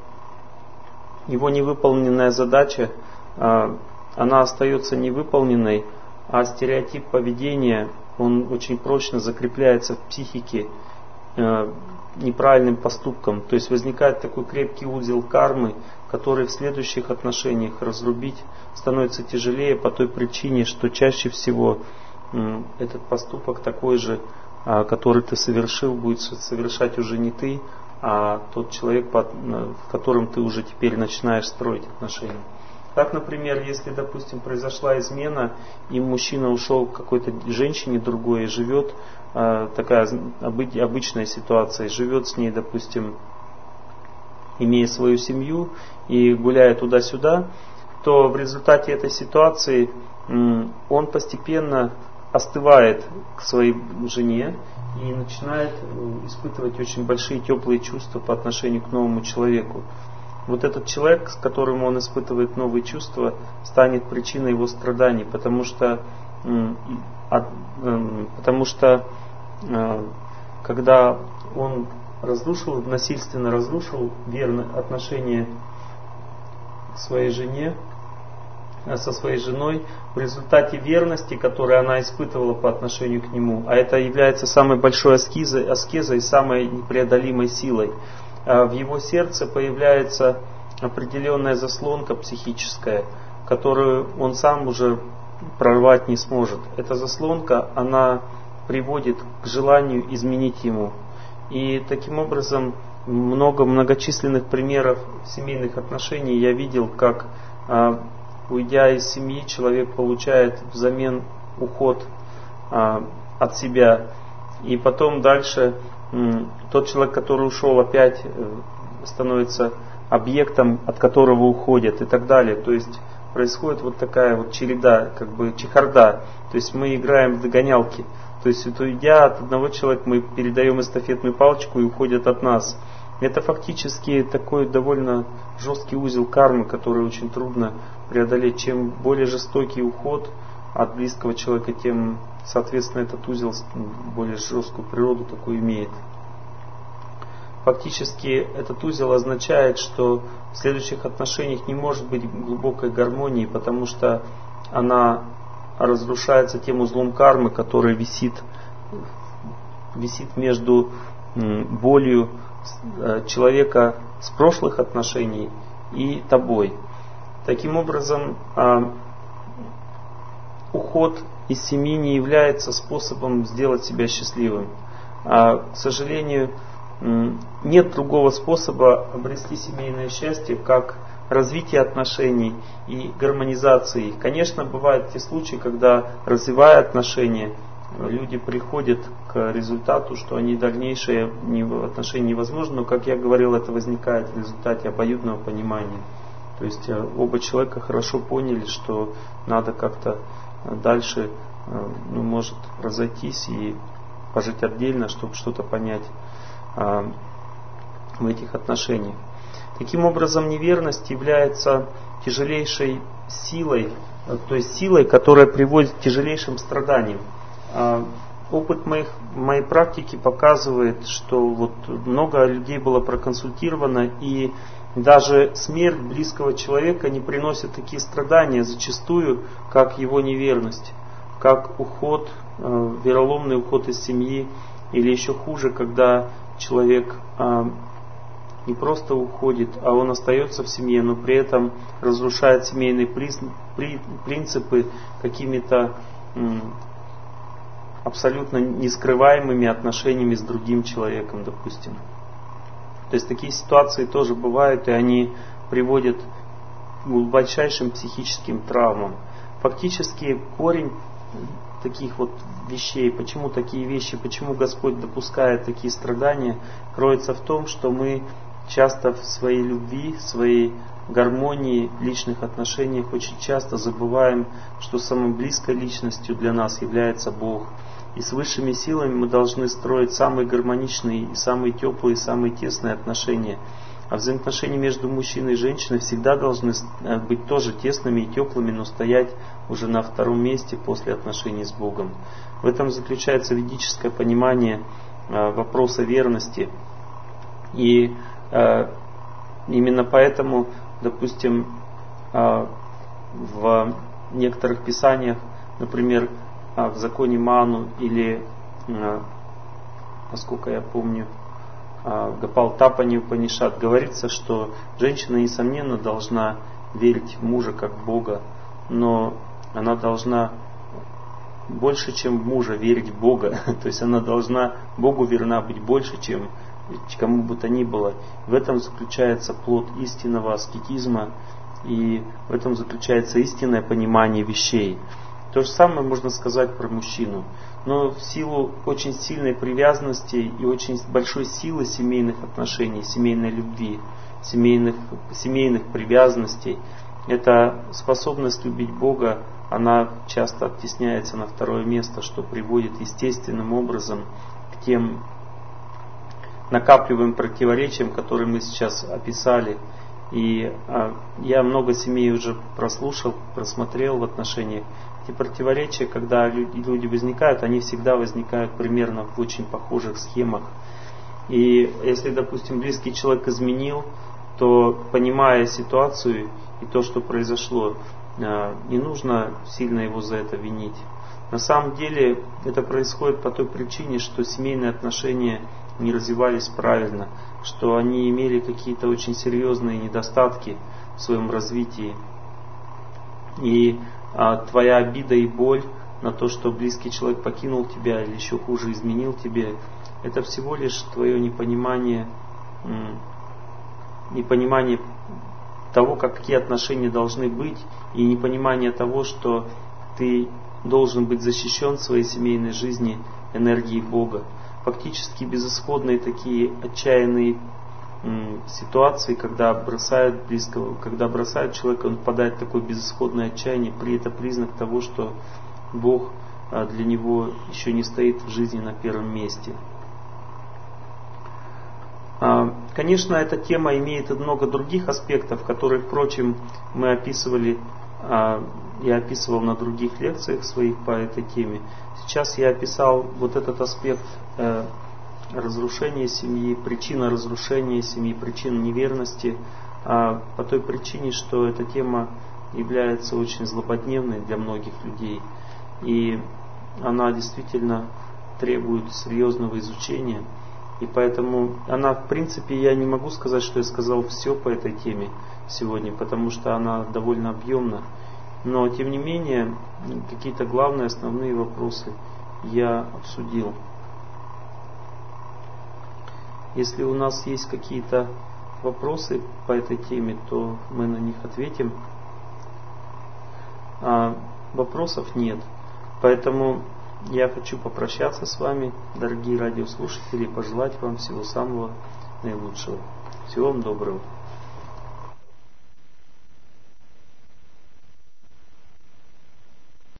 его невыполненная задача, а, она остается невыполненной, а стереотип поведения, он очень прочно закрепляется в психике а, неправильным поступком. То есть возникает такой крепкий узел кармы, который в следующих отношениях разрубить становится тяжелее по той причине, что чаще всего м, этот поступок такой же, который ты совершил, будет совершать уже не ты, а тот человек, в котором ты уже теперь начинаешь строить отношения. Так, например, если, допустим, произошла измена, и мужчина ушел к какой-то женщине другой и живет, такая обычная ситуация, живет с ней, допустим, имея свою семью и гуляя туда-сюда, то в результате этой ситуации он постепенно остывает к своей жене и начинает испытывать очень большие теплые чувства по отношению к новому человеку. Вот этот человек, с которым он испытывает новые чувства, станет причиной его страданий, потому что, потому что когда он разрушил, насильственно разрушил верно отношения к своей жене, со своей женой, в результате верности, которую она испытывала по отношению к нему, а это является самой большой аскезой, аскезой, самой непреодолимой силой, в его сердце появляется определенная заслонка психическая, которую он сам уже прорвать не сможет. Эта заслонка, она приводит к желанию изменить ему. И таким образом много многочисленных примеров семейных отношений я видел, как уйдя из семьи, человек получает взамен уход а, от себя. И потом дальше м, тот человек, который ушел, опять э, становится объектом, от которого уходят и так далее. То есть происходит вот такая вот череда, как бы чехарда. То есть мы играем в догонялки. То есть, уйдя от одного человека, мы передаем эстафетную палочку и уходят от нас. Это фактически такой довольно жесткий узел кармы, который очень трудно преодолеть. Чем более жестокий уход от близкого человека, тем, соответственно, этот узел более жесткую природу такую имеет. Фактически этот узел означает, что в следующих отношениях не может быть глубокой гармонии, потому что она разрушается тем узлом кармы, который висит, висит между болью человека с прошлых отношений и тобой. Таким образом, уход из семьи не является способом сделать себя счастливым. А, к сожалению, нет другого способа обрести семейное счастье, как развитие отношений и гармонизации их. Конечно, бывают те случаи, когда, развивая отношения, люди приходят к результату, что они дальнейшие отношения невозможны, но, как я говорил, это возникает в результате обоюдного понимания. То есть оба человека хорошо поняли, что надо как-то дальше, ну, может, разойтись и пожить отдельно, чтобы что-то понять а, в этих отношениях. Таким образом, неверность является тяжелейшей силой, то есть силой, которая приводит к тяжелейшим страданиям. А, опыт моих, моей практики показывает, что вот много людей было проконсультировано, и даже смерть близкого человека не приносит такие страдания зачастую, как его неверность, как уход, э, вероломный уход из семьи, или еще хуже, когда человек э, не просто уходит, а он остается в семье, но при этом разрушает семейные приз, при, принципы какими-то э, абсолютно нескрываемыми отношениями с другим человеком, допустим. То есть такие ситуации тоже бывают, и они приводят к глубочайшим психическим травмам. Фактически корень таких вот вещей, почему такие вещи, почему Господь допускает такие страдания, кроется в том, что мы часто в своей любви, в своей гармонии, личных отношениях очень часто забываем, что самой близкой личностью для нас является Бог. И с высшими силами мы должны строить самые гармоничные, и самые теплые, и самые тесные отношения. А взаимоотношения между мужчиной и женщиной всегда должны быть тоже тесными и теплыми, но стоять уже на втором месте после отношений с Богом. В этом заключается ведическое понимание вопроса верности. И именно поэтому, допустим, в некоторых писаниях, например, в законе Ману или, насколько я помню, Гопалтапани Упанишад говорится, что женщина, несомненно, должна верить в мужа как в Бога, но она должна больше, чем в мужа, верить в Бога. То есть она должна Богу верна быть больше, чем кому бы то ни было. В этом заключается плод истинного аскетизма, и в этом заключается истинное понимание вещей. То же самое можно сказать про мужчину. Но в силу очень сильной привязанности и очень большой силы семейных отношений, семейной любви, семейных, семейных привязанностей, эта способность любить Бога, она часто оттесняется на второе место, что приводит естественным образом к тем накапливаемым противоречиям, которые мы сейчас описали. И а, я много семей уже прослушал, просмотрел в отношениях. Эти противоречия, когда люди возникают, они всегда возникают примерно в очень похожих схемах. И если, допустим, близкий человек изменил, то, понимая ситуацию и то, что произошло, не нужно сильно его за это винить. На самом деле это происходит по той причине, что семейные отношения не развивались правильно, что они имели какие-то очень серьезные недостатки в своем развитии. И а, твоя обида и боль на то, что близкий человек покинул тебя или еще хуже изменил тебе, это всего лишь твое непонимание, непонимание того, какие отношения должны быть, и непонимание того, что ты должен быть защищен в своей семейной жизни энергией Бога. Фактически безысходные такие отчаянные м, ситуации, когда бросают близкого, когда бросают человека, он впадает в такое безысходное отчаяние, при это признак того, что Бог а, для него еще не стоит в жизни на первом месте. А, Конечно, эта тема имеет много других аспектов, которые, впрочем, мы описывали, я описывал на других лекциях своих по этой теме. Сейчас я описал вот этот аспект разрушения семьи, причина разрушения семьи, причина неверности, по той причине, что эта тема является очень злободневной для многих людей. И она действительно требует серьезного изучения. И поэтому она, в принципе, я не могу сказать, что я сказал все по этой теме сегодня, потому что она довольно объемна. Но, тем не менее, какие-то главные, основные вопросы я обсудил. Если у нас есть какие-то вопросы по этой теме, то мы на них ответим. А вопросов нет. Поэтому я хочу попрощаться с вами, дорогие радиослушатели, и пожелать вам всего самого наилучшего. Всего вам доброго.